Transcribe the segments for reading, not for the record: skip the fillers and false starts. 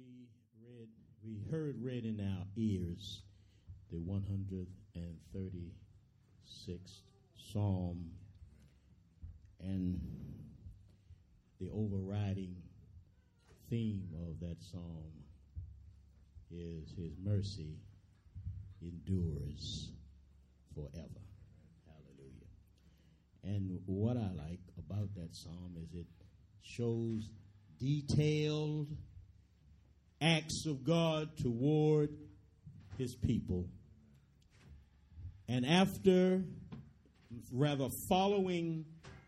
we heard read in our ears the 136th Psalm, and the overriding theme of that psalm is His mercy endures forever. Hallelujah. And what I like about that psalm is it shows detailed acts of God toward His people. And following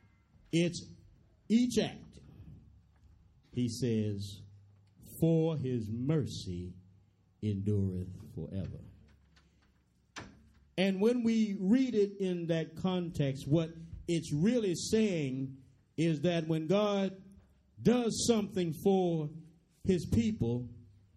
each act, He says, for His mercy endureth forever. And when we read it in that context, what it's really saying is that when God does something for His people,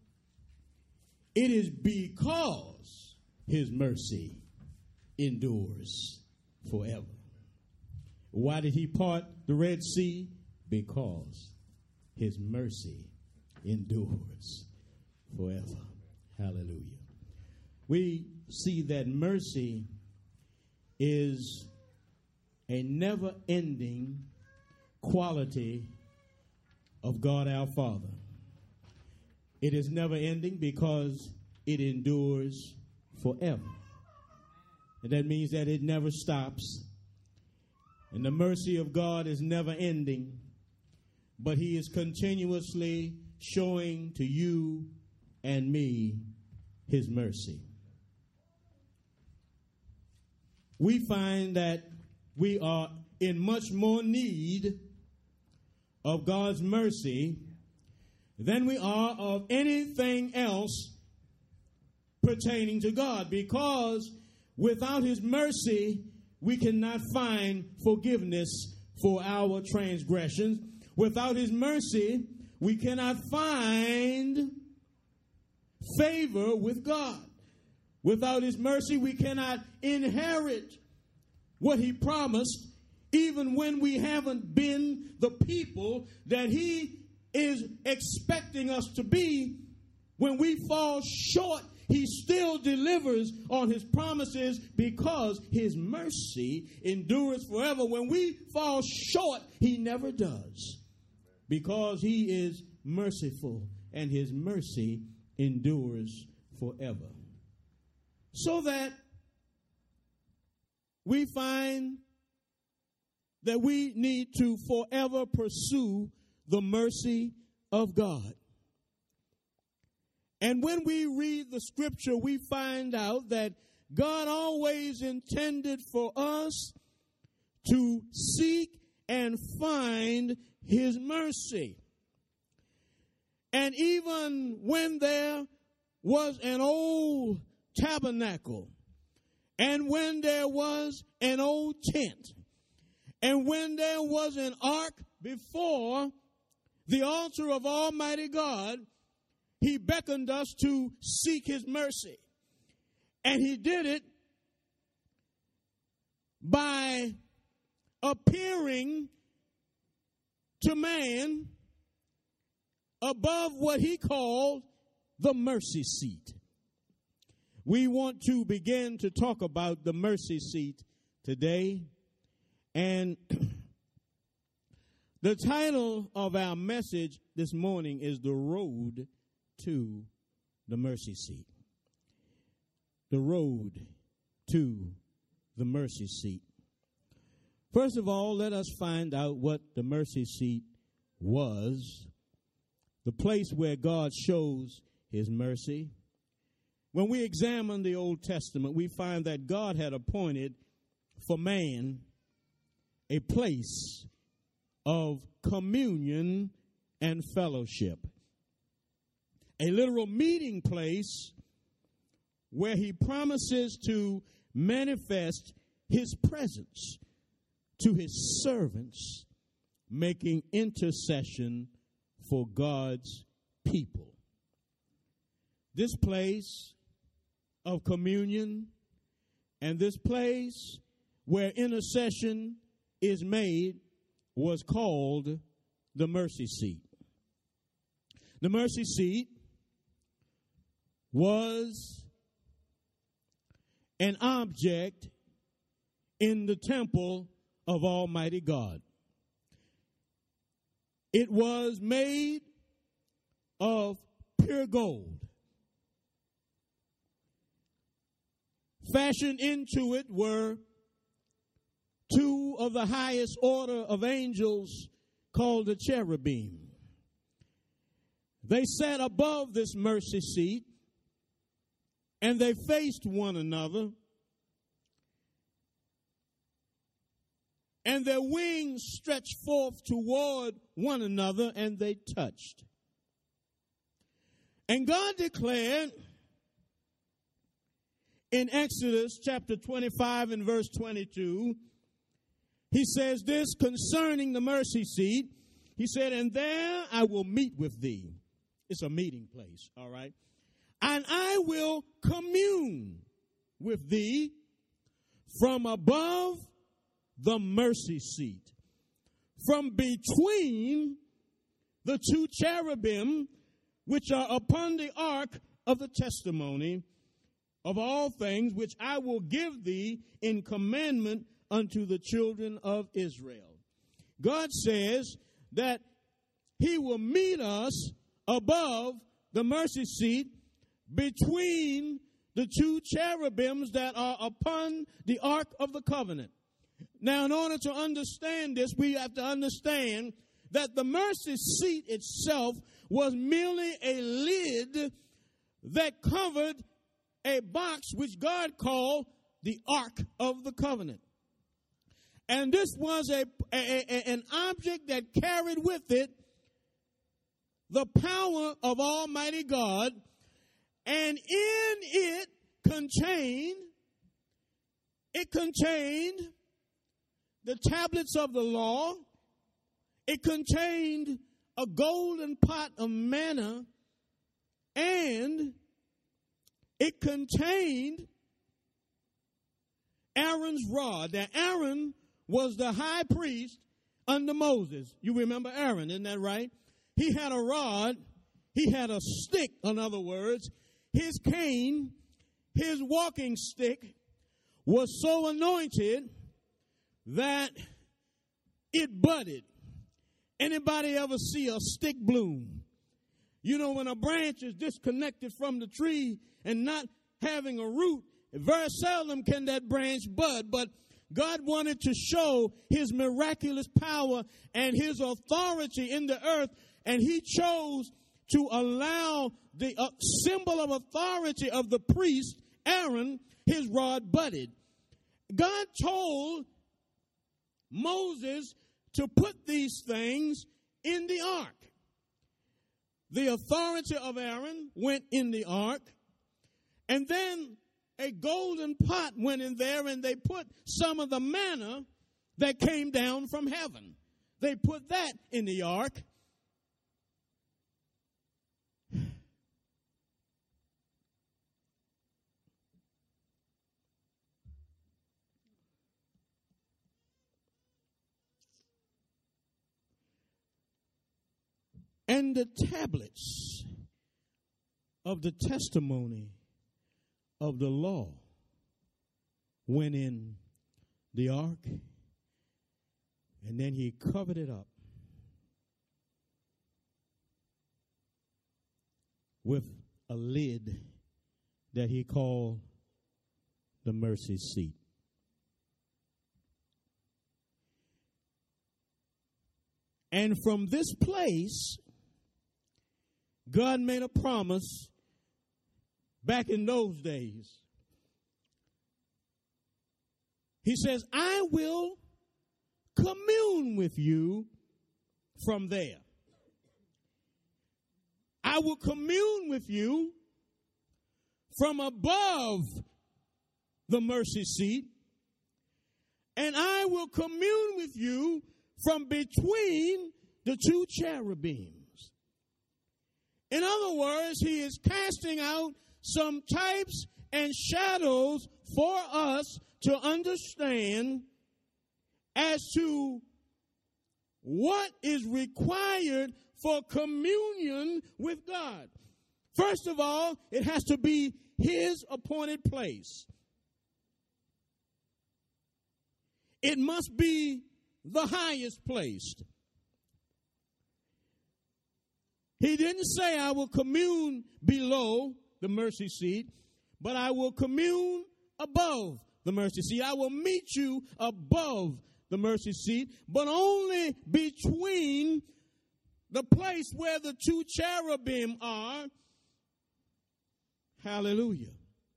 it is because His mercy endures forever. Why did He part the Red Sea? Because His mercy endures forever. Hallelujah. We see that mercy is a never-ending quality of God our Father. It is never-ending because it endures forever. And that means that it never stops. And the mercy of God is never-ending, but He is continuously showing to you and me His mercy. We find that we are in much more need of God's mercy than we are of anything else pertaining to God, because without His mercy, we cannot find forgiveness for our transgressions. Without His mercy, we cannot find favor with God. Without His mercy, we cannot inherit what He promised, even when we haven't been the people that He is expecting us to be. When we fall short, He still delivers on His promises because His mercy endures forever. When we fall short, He never does, because He is merciful and His mercy endures forever. So that we find that we need to forever pursue the mercy of God. And when we read the scripture, we find out that God always intended for us to seek and find His mercy. And even when there was an old tabernacle, and when there was an old tent, and when there was an ark before the altar of Almighty God, He beckoned us to seek His mercy. And He did it by appearing to man above what He called the mercy seat. We want to begin to talk about the mercy seat today. And the title of our message this morning is The Road to the Mercy Seat. The road to the mercy seat. First of all, let us find out what the mercy seat was. The place where God shows His mercy. When we examine the Old Testament, we find that God had appointed for man a place of communion and fellowship. A literal meeting place where He promises to manifest His presence to His servants, making intercession for God's people. This place of communion and this place where intercession is made was called the mercy seat. The mercy seat was an object in the temple of Almighty God. It was made of pure gold. Fashioned into it were two of the highest order of angels called the cherubim. They sat above this mercy seat, and they faced one another, and their wings stretched forth toward one another, and they touched. And God declared in Exodus chapter 25 and verse 22, he says this concerning the mercy seat. He said, and there I will meet with thee. It's a meeting place, all right? And I will commune with thee from above the mercy seat, from between the two cherubim which are upon the ark of the testimony of all things, which I will give thee in commandment unto the children of Israel. God says that he will meet us above the mercy seat between the two cherubims that are upon the ark of the covenant. Now, in order to understand this, we have to understand that the mercy seat itself was merely a lid that covered a box which God called the Ark of the Covenant. And this was an object that carried with it the power of Almighty God, and in it contained the tablets of the law. It contained a golden pot of manna, and it contained Aaron's rod. Now, Aaron was the high priest under Moses. You remember Aaron, isn't that right? He had a rod. He had a stick, in other words. His cane, his walking stick, was so anointed that it budded. Anybody ever see a stick bloom? You know, when a branch is disconnected from the tree and not having a root, very seldom can that branch bud. But God wanted to show his miraculous power and his authority in the earth, and he chose to allow the symbol of authority of the priest, Aaron, his rod budded. God told Moses to put these things in the ark. The authority of Aaron went in the ark, and then a golden pot went in there, and they put some of the manna that came down from heaven. They put that in the ark. And the tablets of the testimony of the law went in the ark, and then he covered it up with a lid that he called the mercy seat. And from this place, God made a promise back in those days. He says, I will commune with you from there. I will commune with you from above the mercy seat, and I will commune with you from between the two cherubims. In other words, he is casting out some types and shadows for us to understand as to what is required for communion with God. First of all, it has to be his appointed place. It must be the highest placed. He didn't say, I will commune below the mercy seat, but I will commune above the mercy seat. I will meet you above the mercy seat, but only between the place where the two cherubim are. Hallelujah.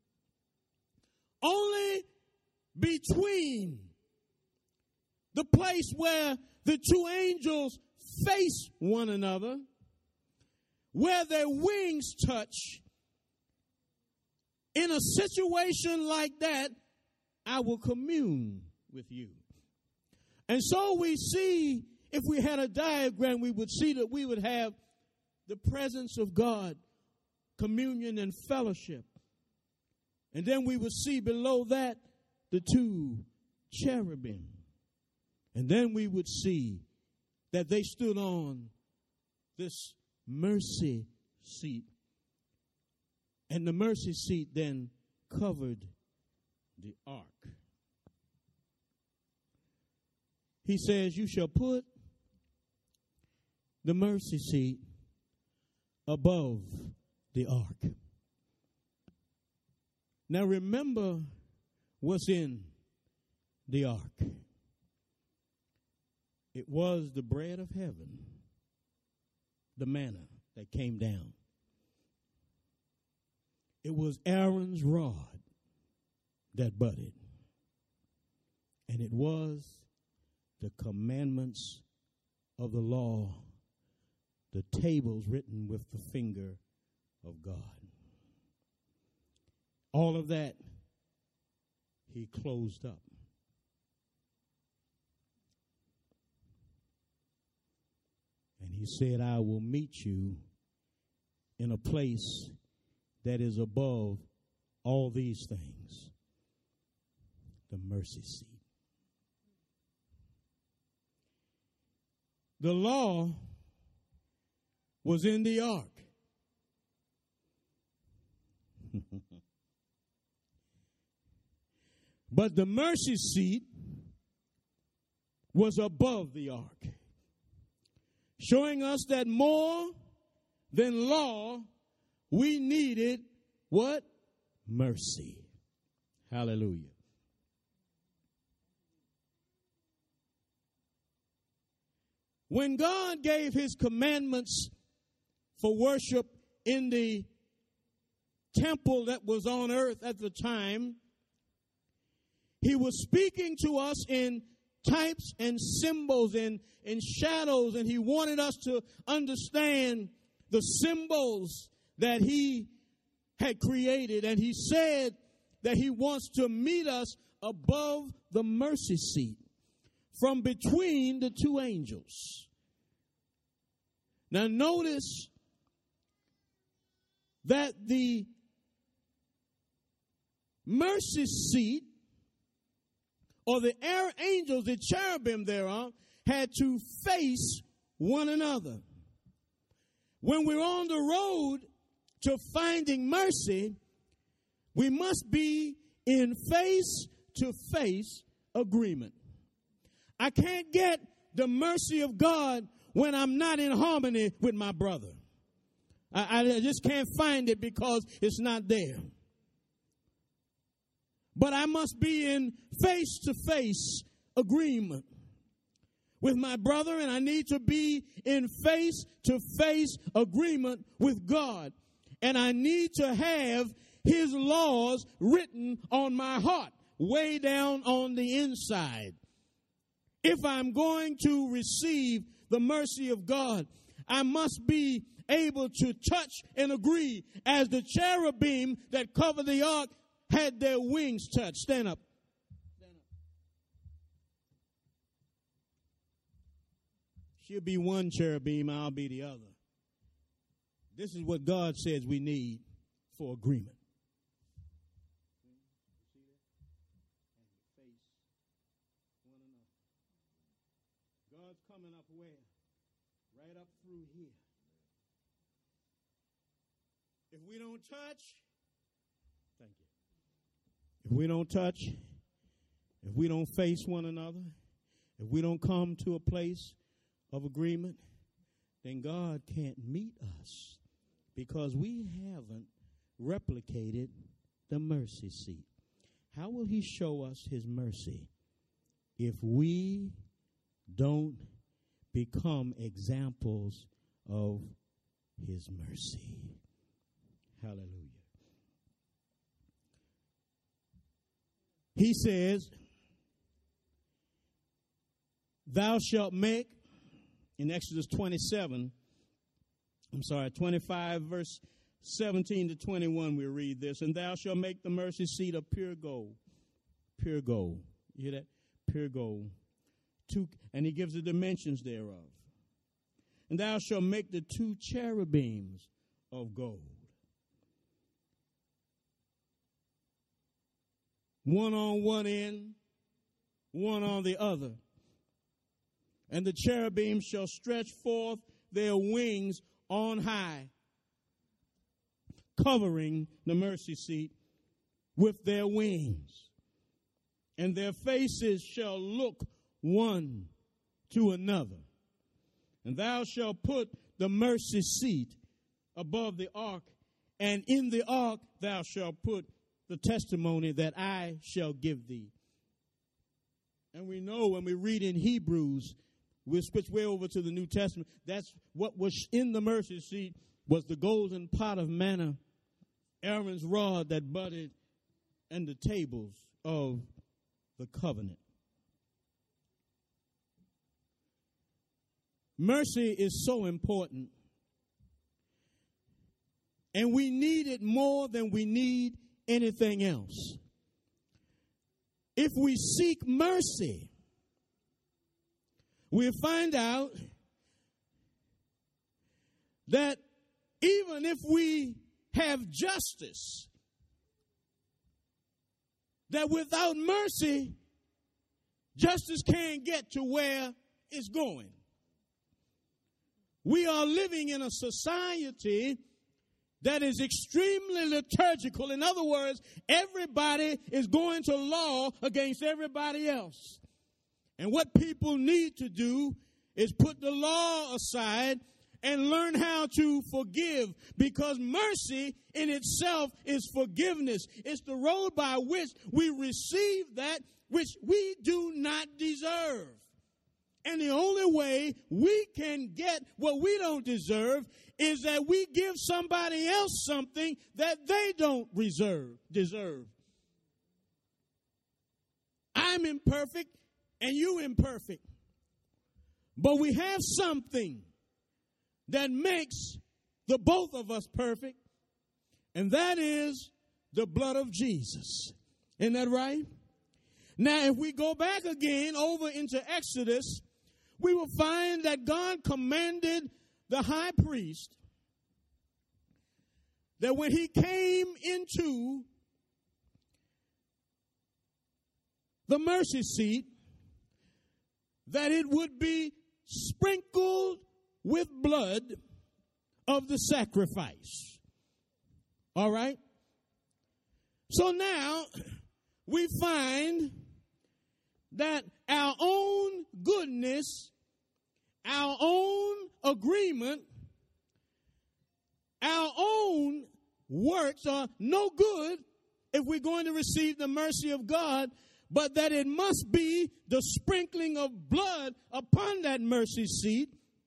Only between the place where the two angels face one another, where their wings touch. In a situation like that, I will commune with you. And so we see, if we had a diagram, we would see that we would have the presence of God, communion and fellowship. And then we would see below that the two cherubim. And then we would see that they stood on this mercy seat. And the mercy seat then covered the ark. He says, you shall put the mercy seat above the ark. Now remember what's in the ark. It was the bread of heaven, the manna that came down. It was Aaron's rod that budded. And it was the commandments of the law, the tables written with the finger of God. All of that he closed up. And he said, I will meet you in a place that is above all these things, the mercy seat. The law was in the ark. But the mercy seat was above the ark, showing us that more than law, we needed what? Mercy. Hallelujah. When God gave his commandments for worship in the temple that was on earth at the time, he was speaking to us in types and symbols and in shadows, and he wanted us to understand the symbols that he had created. And he said that he wants to meet us above the mercy seat, from between the two angels. Now notice that the mercy seat, or the angels, the cherubim thereof, had to face one another. When we're on the road to finding mercy, we must be in face-to-face agreement. I can't get the mercy of God when I'm not in harmony with my brother. I just can't find it because it's not there. But I must be in face-to-face agreement with my brother, and I need to be in face-to-face agreement with God. And I need to have his laws written on my heart, way down on the inside. If I'm going to receive the mercy of God, I must be able to touch and agree as the cherubim that cover the ark had their wings touched. Stand up. Stand up. She'll be one cherubim, I'll be the other. This is what God says we need for agreement. God's coming up where? Right up through here. If If we don't touch, thank you. If we don't touch, if we don't face one another, if we don't come to a place of agreement, then God can't meet us because we haven't replicated the mercy seat. How will he show us his mercy if we don't become examples of his mercy? Hallelujah. He says, thou shalt make, in Exodus 25, verse 17 to 21, we read this, and thou shalt make the mercy seat of pure gold. Pure gold. You hear that? Pure gold. And he gives the dimensions thereof. And thou shalt make the 2 cherubims of gold. One on one end, one on the other. And the cherubim shall stretch forth their wings on high, covering the mercy seat with their wings. And their faces shall look one to another. And thou shalt put the mercy seat above the ark, and in the ark thou shalt put the testimony that I shall give thee. And we know when we read in Hebrews, we'll switch way over to the New Testament, that's what was in the mercy seat was the golden pot of manna, Aaron's rod that budded, and the tables of the covenant. Mercy is so important, and we need it more than we need anything else. If we seek mercy, we'll find out that even if we have justice, that without mercy, justice can't get to where it's going. We are living in a society that is extremely liturgical. In other words, everybody is going to law against everybody else. And what people need to do is put the law aside and learn how to forgive, because mercy in itself is forgiveness. It's the road by which we receive that which we do not deserve. And the only way we can get what we don't deserve is that we give somebody else something that they don't deserve. I'm imperfect and you imperfect. But we have something that makes the both of us perfect, and that is the blood of Jesus. Isn't that right? Now, if we go back again over into Exodus, we will find that God commanded the high priest that when he came into the mercy seat, that it would be sprinkled with blood of the sacrifice. All right? So now we find that our own goodness, our own agreement, our own works are no good if we're going to receive the mercy of God, but that it must be the sprinkling of blood upon that mercy seat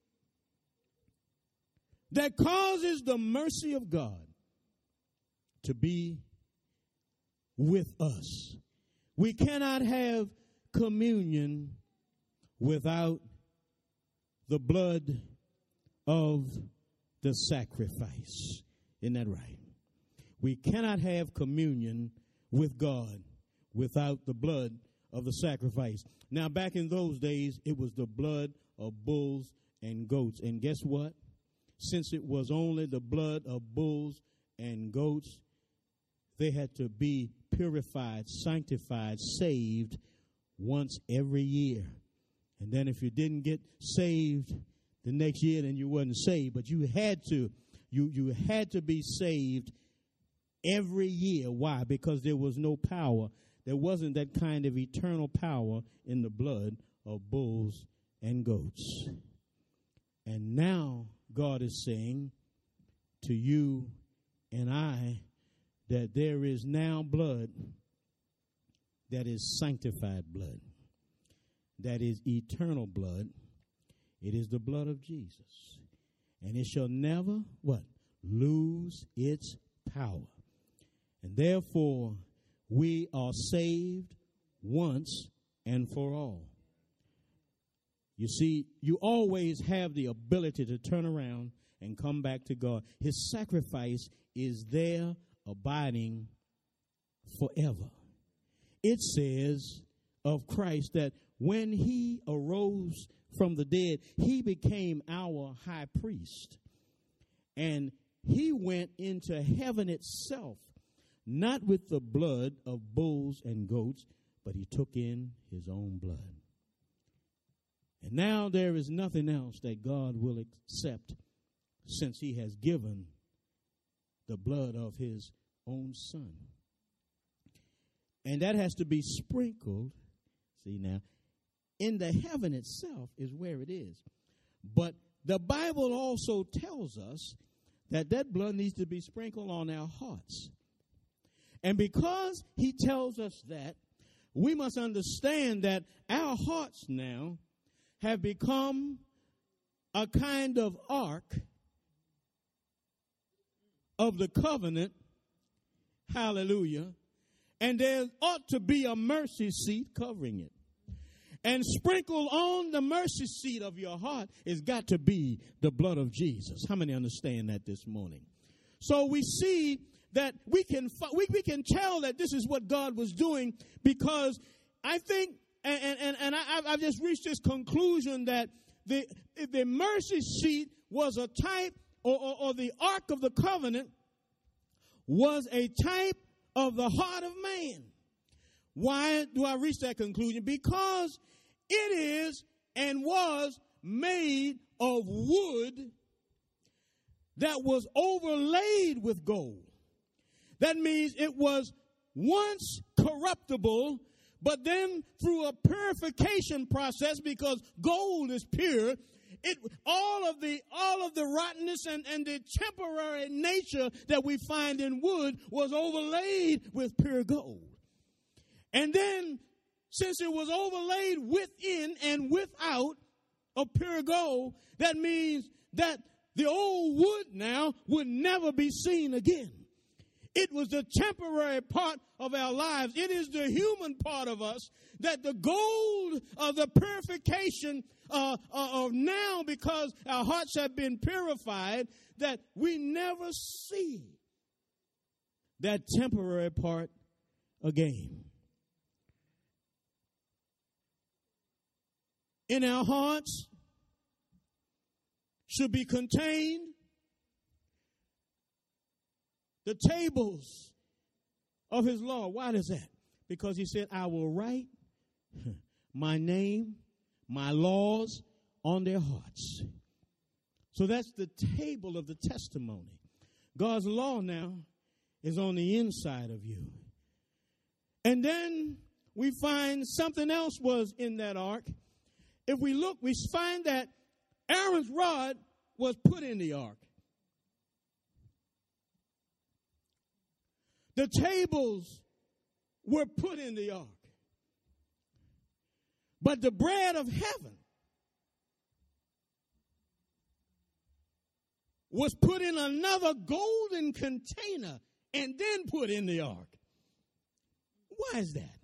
that causes the mercy of God to be with us. We cannot have communion without the blood of the sacrifice. Isn't that right? We cannot have communion with God without the blood of the sacrifice. Now, back in those days, it was the blood of bulls and goats. And guess what? Since it was only the blood of bulls and goats, they had to be purified, sanctified, saved once every year. And then if you didn't get saved the next year, then you wasn't saved. But you had to you had to be saved every year. Why? Because there was no power. There wasn't that kind of eternal power in the blood of bulls and goats. And now God is saying to you and I that there is now blood that is sanctified blood, that is eternal blood. It is the blood of Jesus. And it shall never, what? Lose its power. And therefore, we are saved once and for all. You see, you always have the ability to turn around and come back to God. His sacrifice is there abiding forever. It says of Christ that when he arose from the dead, he became our high priest. And he went into heaven itself, not with the blood of bulls and goats, but he took in his own blood. And now there is nothing else that God will accept, since he has given the blood of his own son. And that has to be sprinkled, see now, in the heaven itself is where it is. But the Bible also tells us that that blood needs to be sprinkled on our hearts. And because he tells us that, we must understand that our hearts now have become a kind of ark of the covenant. Hallelujah. And there ought to be a mercy seat covering it. And sprinkled on the mercy seat of your heart has got to be the blood of Jesus. How many understand that this morning? So we see that we can tell that this is what God was doing, because I think, and I've just reached this conclusion that the mercy seat was a type, or the Ark of the Covenant was a type of the heart of man. Why do I reach that conclusion? Because it is and was made of wood that was overlaid with gold. That means it was once corruptible, but then through a purification process, because gold is pure, all of the rottenness and the temporary nature that we find in wood was overlaid with pure gold. And then, since it was overlaid within and without of pure gold, that means that the old wood now would never be seen again. It was the temporary part of our lives. It is the human part of us that the gold of the purification of now, because our hearts have been purified, that we never see that temporary part again. In our hearts should be contained the tables of his law. Why is that? Because he said, I will write my name, my laws on their hearts. So that's the table of the testimony. God's law now is on the inside of you. And then we find something else was in that ark. If we look, we find that Aaron's rod was put in the ark. The tables were put in the ark. But the bread of heaven was put in another golden container and then put in the ark. Why is that?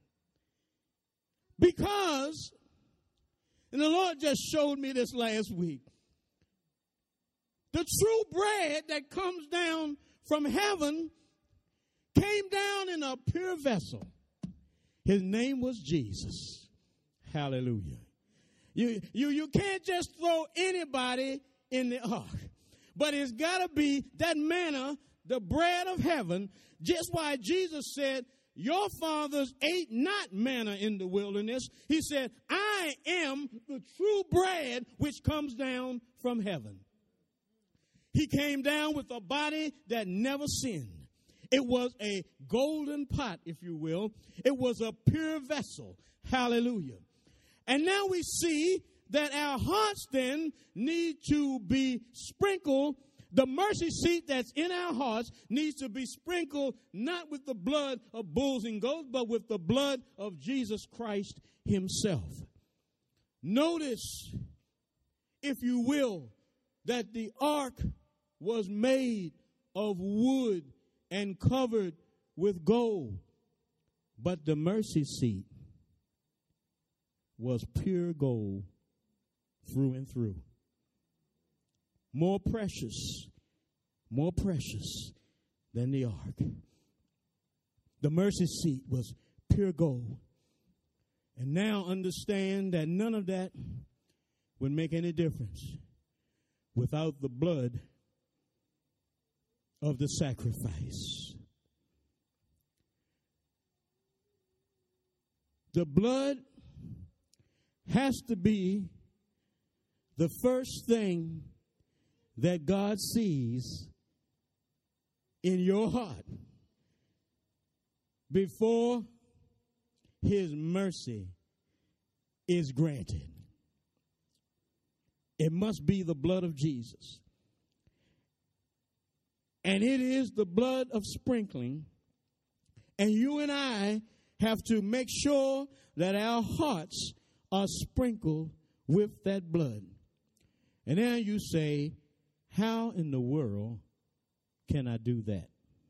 Because, and the Lord just showed me this last week, the true bread that comes down from heaven came down in a pure vessel. His name was Jesus. Hallelujah. You can't just throw anybody in the ark. But it's got to be that manna, the bread of heaven, just why Jesus said, your fathers ate not manna in the wilderness. He said, I am the true bread which comes down from heaven. He came down with a body that never sinned. It was a golden pot, if you will. It was a pure vessel. Hallelujah. And now we see that our hearts then need to be sprinkled. The mercy seat that's in our hearts needs to be sprinkled not with the blood of bulls and goats, but with the blood of Jesus Christ himself. Notice, if you will, that the ark was made of wood and covered with gold, but the mercy seat was pure gold through and through. More precious than the ark. The mercy seat was pure gold. And now understand that none of that would make any difference without the blood of the sacrifice. The blood has to be the first thing that God sees in your heart before his mercy is granted. It must be the blood of Jesus. And it is the blood of sprinkling. And you and I have to make sure that our hearts are sprinkled with that blood. And now you say, how in the world can I do that?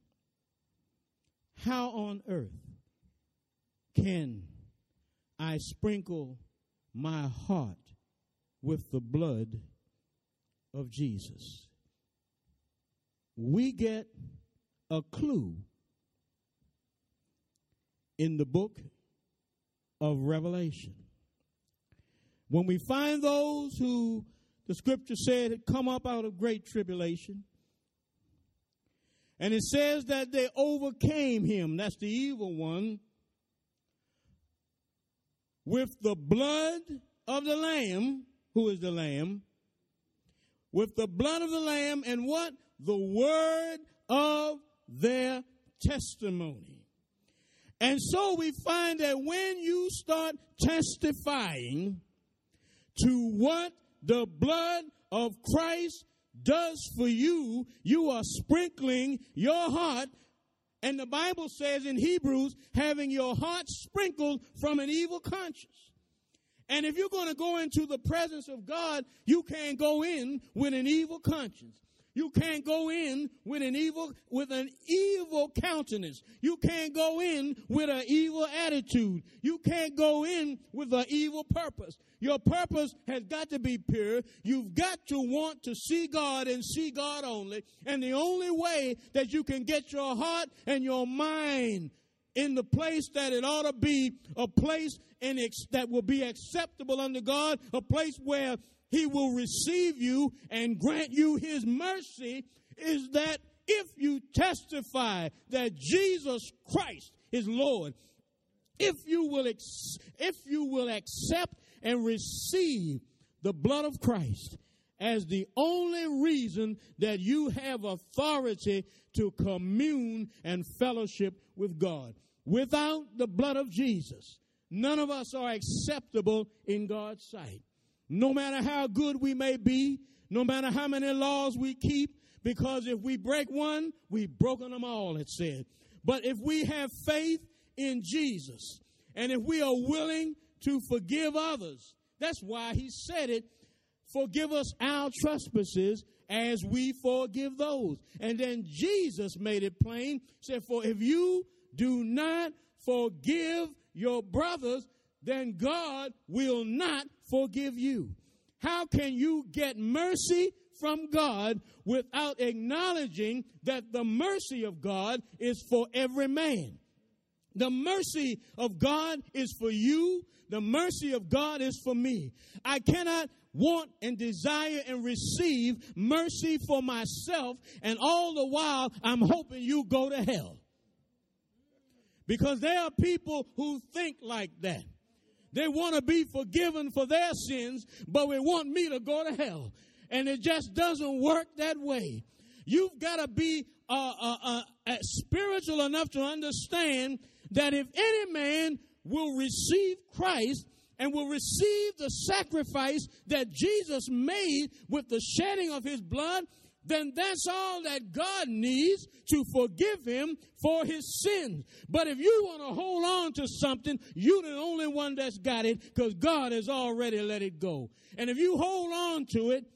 How on earth can I sprinkle my heart with the blood of Jesus? We get a clue in the book of Revelation. When we find those who the scripture said had come up out of great tribulation, and it says that they overcame him, that's the evil one, with the blood of the Lamb, who is the Lamb, with the blood of the Lamb and what? The word of their testimony. And so we find that when you start testifying to what the blood of Christ does for you, you are sprinkling your heart. And the Bible says in Hebrews, having your heart sprinkled from an evil conscience. And if you're going to go into the presence of God, you can't go in with an evil conscience. You can't go in with an evil countenance. You can't go in with an evil attitude. You can't go in with an evil purpose. Your purpose has got to be pure. You've got to want to see God and see God only. And the only way that you can get your heart and your mind in the place that it ought to be, a place that will be acceptable unto God, a place where he will receive you and grant you his mercy, is that if you testify that Jesus Christ is Lord, if you will accept and receive the blood of Christ as the only reason that you have authority to commune and fellowship with God. Without the blood of Jesus, none of us are acceptable in God's sight. No matter how good we may be, no matter how many laws we keep, because if we break one, we've broken them all, it said. But if we have faith in Jesus, and if we are willing to forgive others, that's why he said it, forgive us our trespasses as we forgive those. And then Jesus made it plain, said, for if you do not forgive your brothers, then God will not forgive you. How can you get mercy from God without acknowledging that the mercy of God is for every man? The mercy of God is for you. The mercy of God is for me. I cannot want and desire and receive mercy for myself, and all the while I'm hoping you go to hell. Because there are people who think like that. They want to be forgiven for their sins, but they want me to go to hell. And it just doesn't work that way. You've got to be spiritual enough to understand that if any man will receive Christ and will receive the sacrifice that Jesus made with the shedding of his blood, then that's all that God needs to forgive him for his sins. But if you want to hold on to something, you're the only one that's got it, because God has already let it go. And if you hold on to it,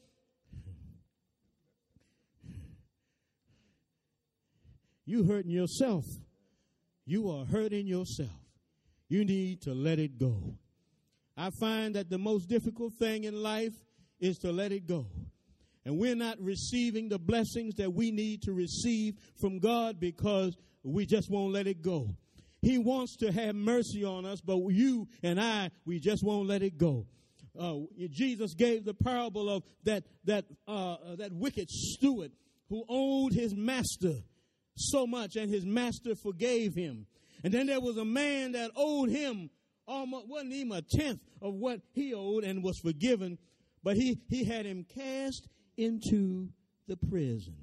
you hurting yourself. You are hurting yourself. You need to let it go. I find that the most difficult thing in life is to let it go. And we're not receiving the blessings that we need to receive from God because we just won't let it go. He wants to have mercy on us, but you and I, we just won't let it go. Jesus gave the parable of that wicked steward who owed his master so much, and his master forgave him. And then there was a man that owed him almost, wasn't even a tenth of what he owed, and was forgiven, but he had him cast into the prison.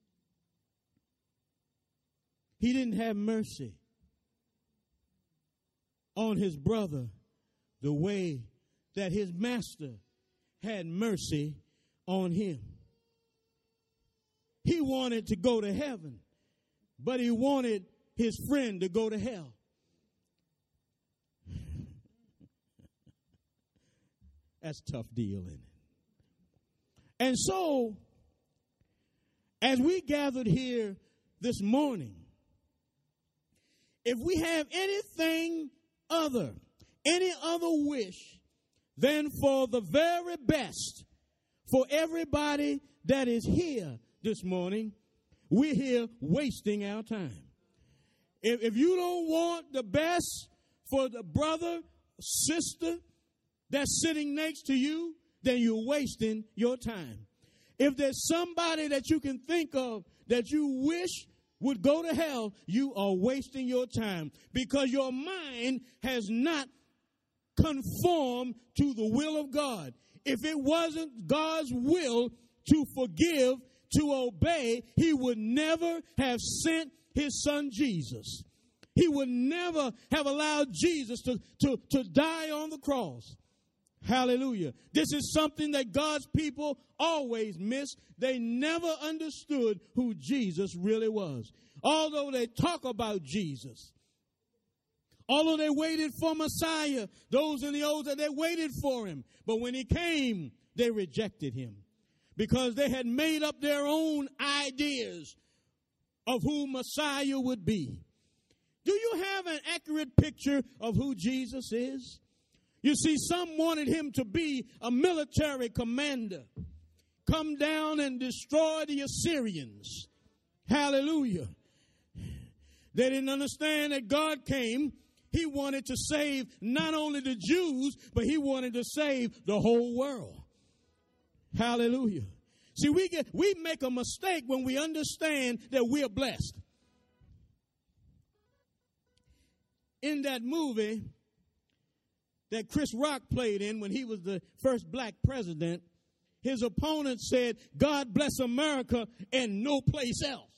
He didn't have mercy on his brother the way that his master had mercy on him. He wanted to go to heaven, but he wanted his friend to go to hell. That's a tough deal, isn't it? And so, as we gathered here this morning, if we have anything other, any other wish than for the very best for everybody that is here this morning, we're here wasting our time. If you don't want the best for the brother, sister that's sitting next to you, then you're wasting your time. If there's somebody that you can think of that you wish would go to hell, you are wasting your time, because your mind has not conformed to the will of God. If it wasn't God's will to forgive, to obey, he would never have sent his son Jesus. He would never have allowed Jesus to die on the cross. Hallelujah. This is something that God's people always miss. They never understood who Jesus really was. Although they talk about Jesus, although they waited for Messiah, those in the old days, they waited for him. But when he came, they rejected him, because they had made up their own ideas of who Messiah would be. Do you have an accurate picture of who Jesus is? You see, some wanted him to be a military commander, come down and destroy the Assyrians. Hallelujah. They didn't understand that God came. He wanted to save not only the Jews, but he wanted to save the whole world. Hallelujah. See, we make a mistake when we understand that we're blessed. In that movie that Chris Rock played in when he was the first black president, his opponent said, "God bless America and no place else."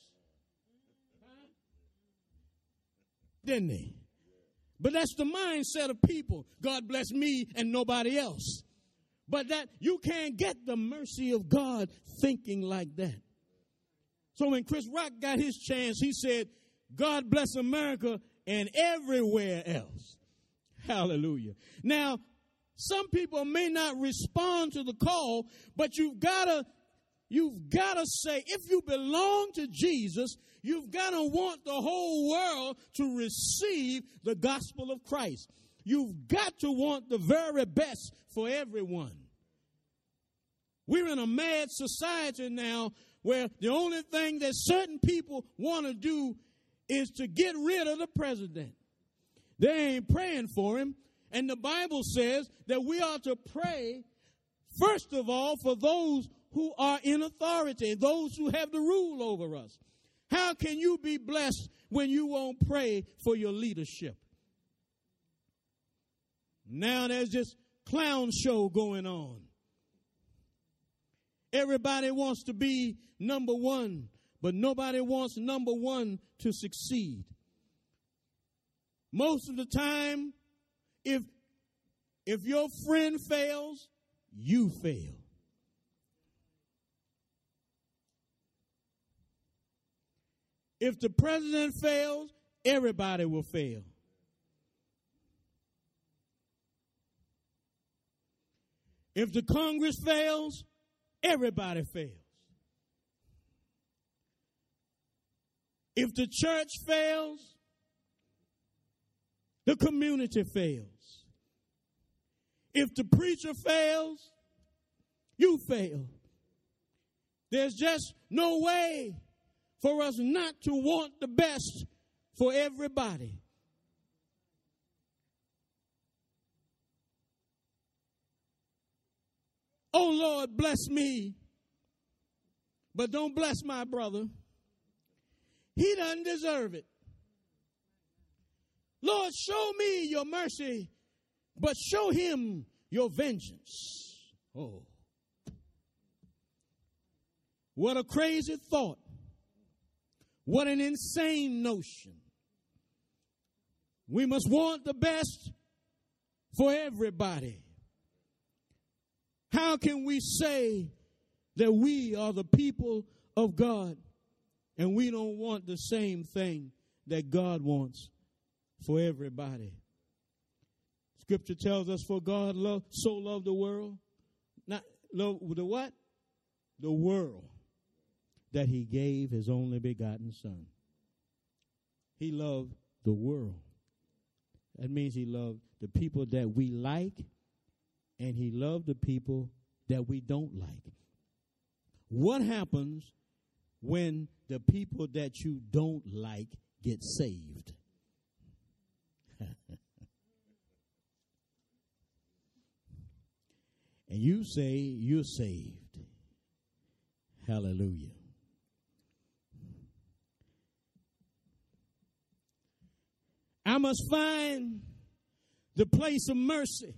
Didn't he? But that's the mindset of people. God bless me and nobody else. But that you can't get the mercy of God thinking like that. So when Chris Rock got his chance, he said, "God bless America and everywhere else." Hallelujah. Now, some people may not respond to the call, but you've got to say, if you belong to Jesus, you've got to want the whole world to receive the gospel of Christ. You've got to want the very best for everyone. We're in a mad society now where the only thing that certain people want to do is to get rid of the president. They ain't praying for him. And the Bible says that we are to pray, first of all, for those who are in authority, those who have the rule over us. How can you be blessed when you won't pray for your leadership? Now there's this clown show going on. Everybody wants to be number one, but nobody wants number one to succeed. Most of the time, if your friend fails, you fail. If the president fails, everybody will fail. If the Congress fails, everybody fails. If the church fails, the community fails. If the preacher fails, you fail. There's just no way for us not to want the best for everybody. Oh, Lord, bless me, but don't bless my brother. He doesn't deserve it. Lord, show me your mercy, but show him your vengeance. Oh. What a crazy thought. What an insane notion. We must want the best for everybody. How can we say that we are the people of God and we don't want the same thing that God wants for everybody? Scripture tells us, for God so loved the world, not love the what? The world, that he gave his only begotten Son. He loved the world. That means he loved the people that we like, and he loved the people that we don't like. What happens when the people that you don't like get saved? And you say you're saved. Hallelujah. I must find the place of mercy.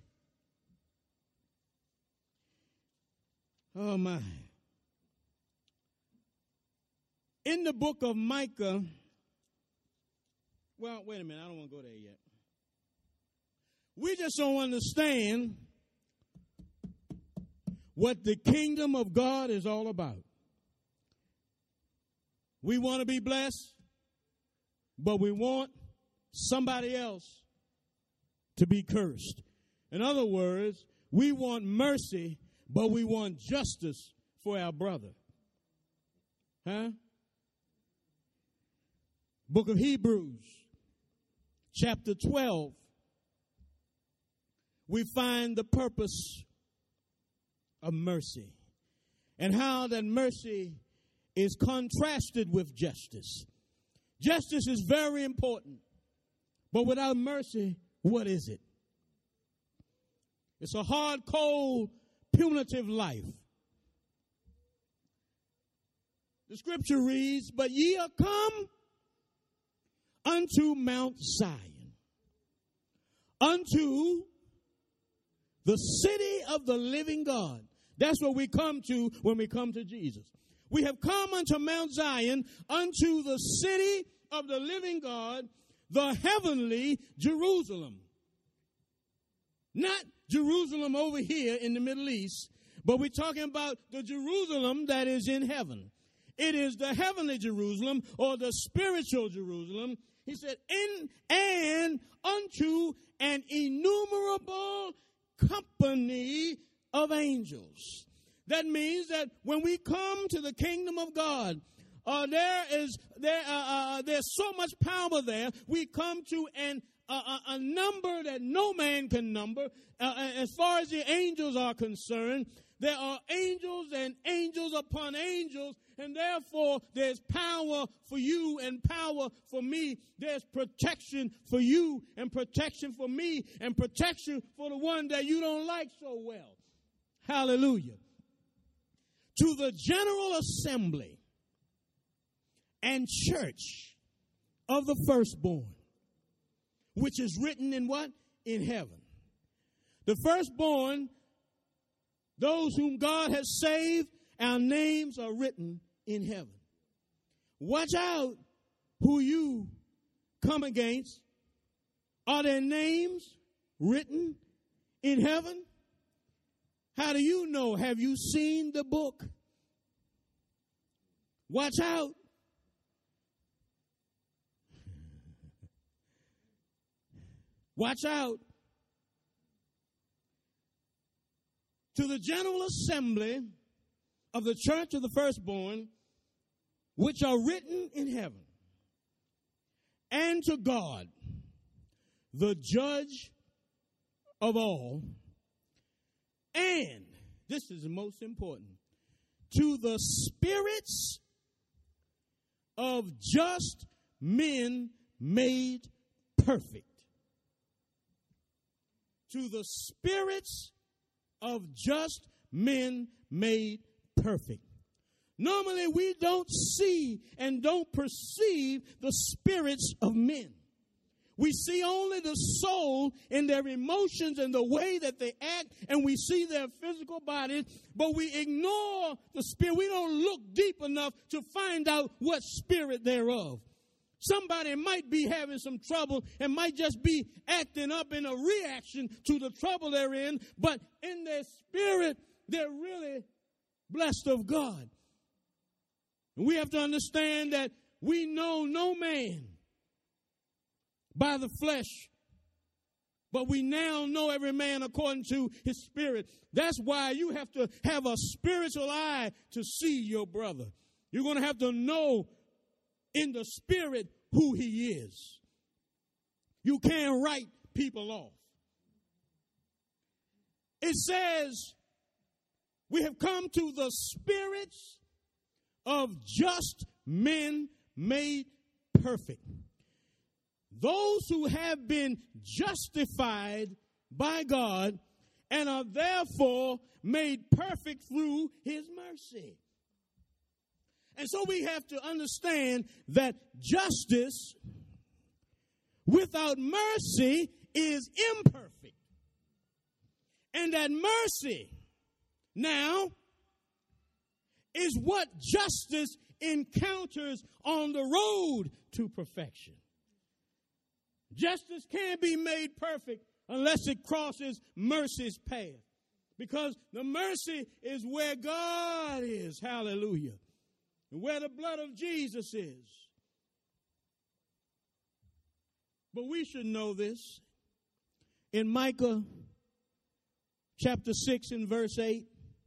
Oh, my. In the book of Micah, well, wait a minute, I don't want to go there yet. We just don't understand what the kingdom of God is all about. We want to be blessed, but we want somebody else to be cursed. In other words, we want mercy, but we want justice for our brother. Huh? Book of Hebrews, chapter 12. We find the purpose of mercy and how that mercy is contrasted with justice. Justice is very important, but without mercy, what is it? It's a hard, cold, punitive life. The scripture reads, but ye are come unto Mount Zion, unto the city of the living God. That's what we come to when we come to Jesus. We have come unto Mount Zion, unto the city of the living God, the heavenly Jerusalem. Not Jerusalem over here in the Middle East, but we're talking about the Jerusalem that is in heaven. It is the heavenly Jerusalem, or the spiritual Jerusalem. He said, and unto an innumerable company of angels. That means that when we come to the kingdom of God, there's so much power there. We come to a number that no man can number. As far as the angels are concerned, there are angels and angels upon angels, and therefore there's power for you and power for me. There's protection for you and protection for me and protection for the one that you don't like so well. Hallelujah. To the general assembly and church of the firstborn, which is written in what? In heaven. The firstborn, those whom God has saved our names are written in heaven. Watch out who you come against. Are their names written in heaven? How do you know? Have you seen the book? Watch out. Watch out. To the general assembly of the church of the firstborn, which are written in heaven, and to God, the judge of all, and, this is the most important, to the spirits of just men made perfect. To the spirits of just men made perfect. Normally, we don't see and don't perceive the spirits of men. We see only the soul and their emotions and the way that they act, and we see their physical bodies, but we ignore the spirit. We don't look deep enough to find out what spirit they're of. Somebody might be having some trouble and might just be acting up in a reaction to the trouble they're in, but in their spirit, they're really blessed of God. And we have to understand that we know no man by the flesh, but we now know every man according to his spirit. That's why you have to have a spiritual eye to see your brother. You're going to have to know in the spirit who he is. You can't write people off. It says, we have come to the spirits of just men made perfect. Those who have been justified by God and are therefore made perfect through his mercy. And so we have to understand that justice without mercy is imperfect. And that mercy now is what justice encounters on the road to perfection. Justice can't be made perfect unless it crosses mercy's path. Because the mercy is where God is. Hallelujah. And where the blood of Jesus is. But we should know this. In Micah chapter 6 and verse 8,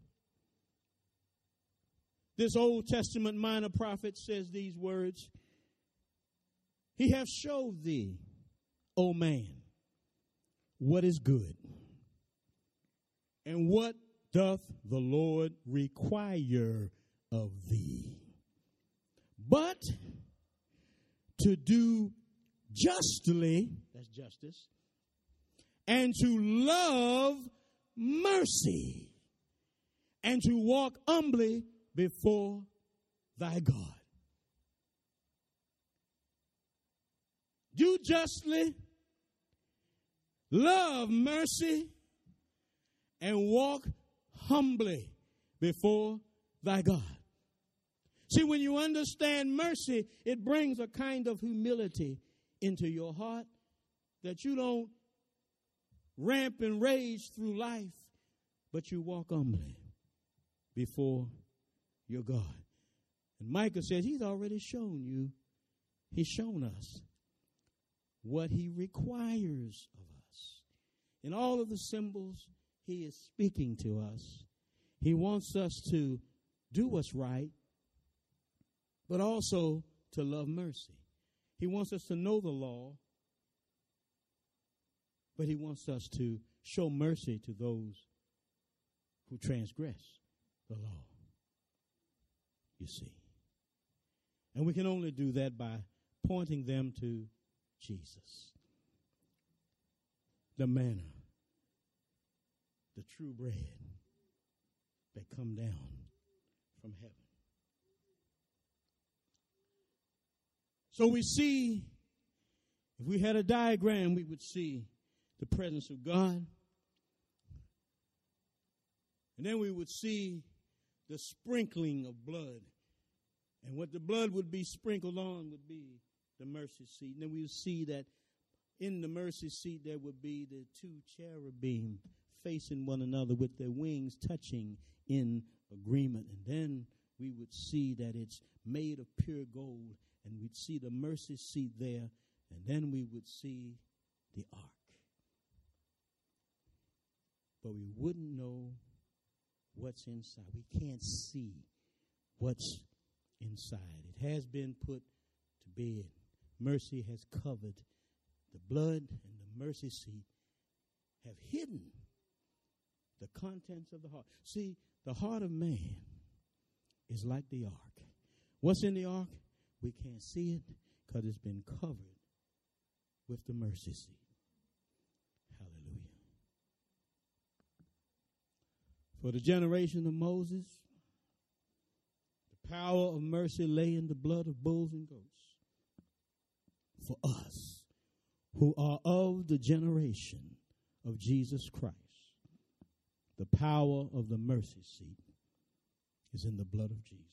this Old Testament minor prophet says these words. He hath showed thee, O man, what is good, and what doth the Lord require of thee, but to do justly, that's justice, and to love mercy, and to walk humbly before thy God. Do justly, love mercy, and walk humbly before thy God. See, when you understand mercy, it brings a kind of humility into your heart that you don't ramp and rage through life, but you walk humbly before your God. And Micah says he's already shown you, he's shown us what he requires of us. In all of the symbols, he is speaking to us. He wants us to do what's right, but also to love mercy. He wants us to know the law, but he wants us to show mercy to those who transgress the law. You see. And we can only do that by pointing them to Jesus, the manna, the true bread that come down from heaven. So we see, if we had a diagram, we would see the presence of God. And then we would see the sprinkling of blood. And what the blood would be sprinkled on would be the mercy seat. And then we would see that in the mercy seat there would be the two cherubim facing one another with their wings touching in agreement. And then we would see that it's made of pure gold, and we'd see the mercy seat there, and then we would see the ark. But we wouldn't know what's inside. We can't see what's inside. It has been put to bed. Mercy has covered. The blood and the mercy seat have hidden the contents of the heart. See, the heart of man is like the ark. What's in the ark? We can't see it because it's been covered with the mercy seat. Hallelujah. For the generation of Moses, the power of mercy lay in the blood of bulls and goats. For us, who are of the generation of Jesus Christ, the power of the mercy seat is in the blood of Jesus.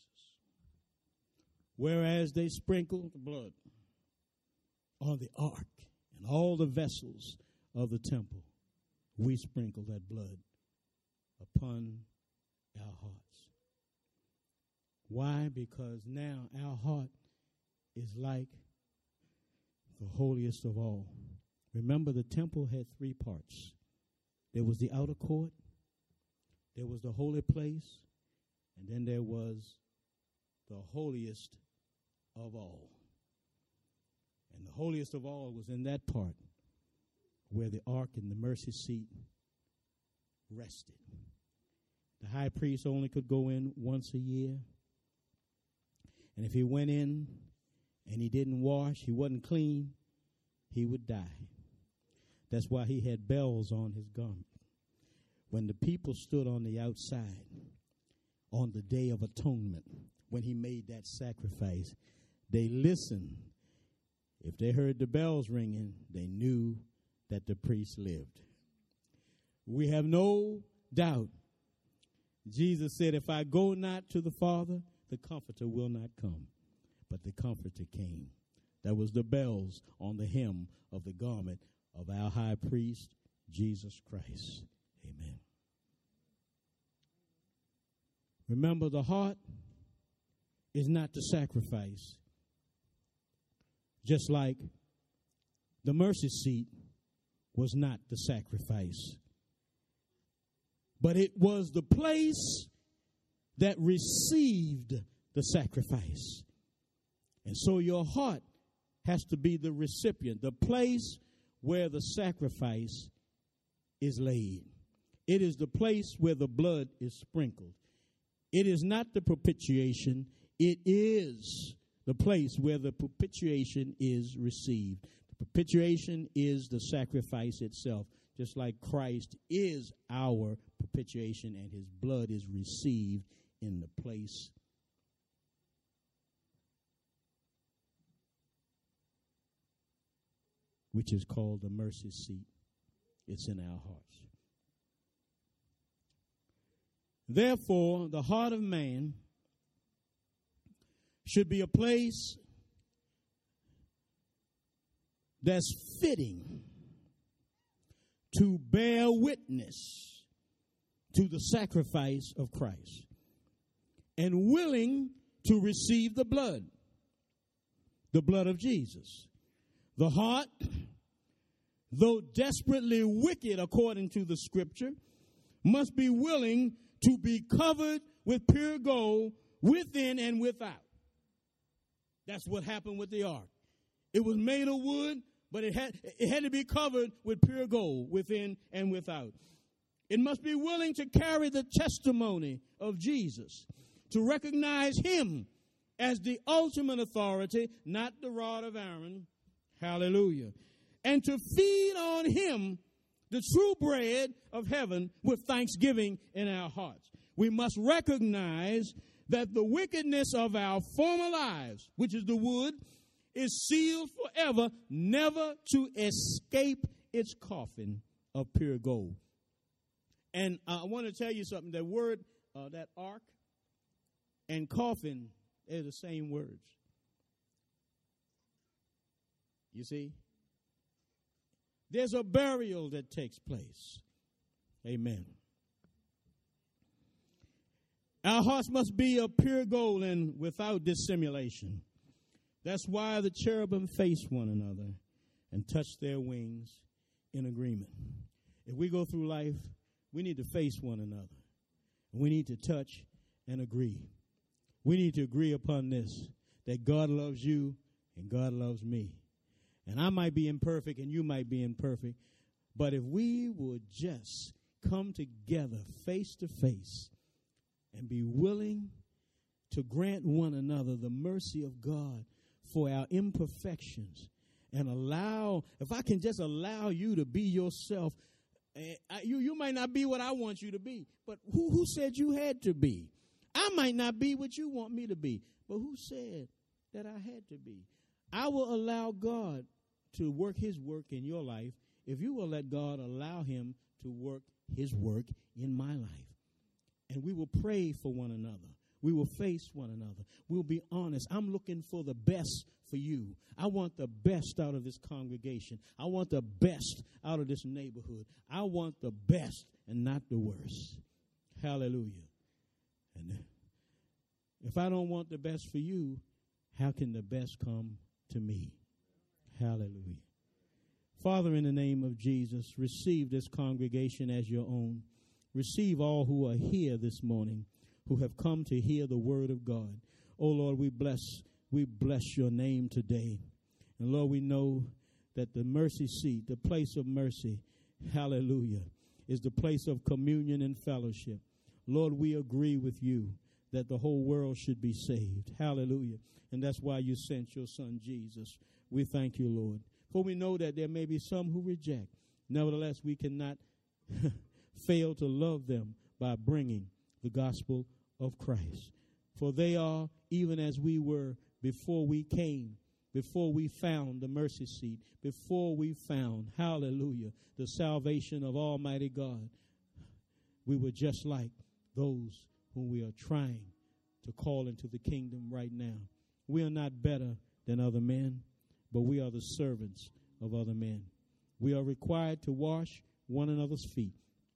Whereas they sprinkled the blood on the ark and all the vessels of the temple, we sprinkle that blood upon our hearts. Why? Because now our heart is like the holiest of all. Remember, the temple had three parts. There was the outer court, there was the holy place, and then there was the holiest of all. And the holiest of all was in that part where the ark and the mercy seat rested. The high priest only could go in once a year. And if he went in and he didn't wash, he wasn't clean, he would die. That's why he had bells on his garment. When the people stood on the outside on the Day of Atonement, when he made that sacrifice, they listened. If they heard the bells ringing, they knew that the priest lived. We have no doubt. Jesus said, if I go not to the Father, the Comforter will not come. But the Comforter came. That was the bells on the hem of the garment of our high priest, Jesus Christ. Amen. Remember, the heart is not the sacrifice. Just like the mercy seat was not the sacrifice. But it was the place that received the sacrifice. And so your heart has to be the recipient, the place where the sacrifice is laid. It is the place where the blood is sprinkled. It is not the propitiation. It is the place where the propitiation is received. The propitiation is the sacrifice itself, just like Christ is our propitiation and his blood is received in the place which is called the mercy seat. It's in our hearts. Therefore, the heart of man should be a place that's fitting to bear witness to the sacrifice of Christ and willing to receive the blood of Jesus. The heart, though desperately wicked according to the scripture, must be willing to be covered with pure gold within and without. That's what happened with the ark. It was made of wood, but it had to be covered with pure gold within and without. It must be willing to carry the testimony of Jesus, to recognize him as the ultimate authority, not the rod of Aaron. Hallelujah. And to feed on him, the true bread of heaven, with thanksgiving in our hearts. We must recognize that the wickedness of our former lives, which is the wood, is sealed forever, never to escape its coffin of pure gold. And I want to tell you something. That word, that ark, and coffin are the same words. You see? There's a burial that takes place. Amen. Our hearts must be of pure gold and without dissimulation. That's why the cherubim face one another and touch their wings in agreement. If we go through life, we need to face one another. We need to touch and agree. We need to agree upon this, that God loves you and God loves me. And I might be imperfect and you might be imperfect, but if we would just come together face to face and be willing to grant one another the mercy of God for our imperfections, and allow, if I can just allow you to be yourself, you might not be what I want you to be, but who said you had to be? I might not be what you want me to be, but who said that I had to be? I will allow God to work his work in your life if you will let God allow him to work his work in my life. And we will pray for one another. We will face one another. We'll be honest. I'm looking for the best for you. I want the best out of this congregation. I want the best out of this neighborhood. I want the best and not the worst. Hallelujah. And if I don't want the best for you, how can the best come to me? Hallelujah. Father, in the name of Jesus, receive this congregation as your own. Receive all who are here this morning, who have come to hear the word of God. Oh, Lord, we bless your name today. And, Lord, we know that the mercy seat, the place of mercy, hallelujah, is the place of communion and fellowship. Lord, we agree with you that the whole world should be saved. Hallelujah. And that's why you sent your son, Jesus. We thank you, Lord. For we know that there may be some who reject. Nevertheless, we cannot fail to love them by bringing the gospel of Christ. For they are, even as we were before we came, before we found the mercy seat, before we found, hallelujah, the salvation of Almighty God. We were just like those whom we are trying to call into the kingdom right now. We are not better than other men, but we are the servants of other men. We are required to wash one another's feet,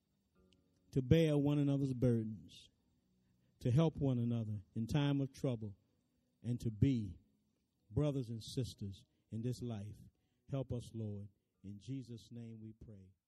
to bear one another's burdens, to help one another in time of trouble, and to be brothers and sisters in this life. Help us, Lord. In Jesus' name we pray.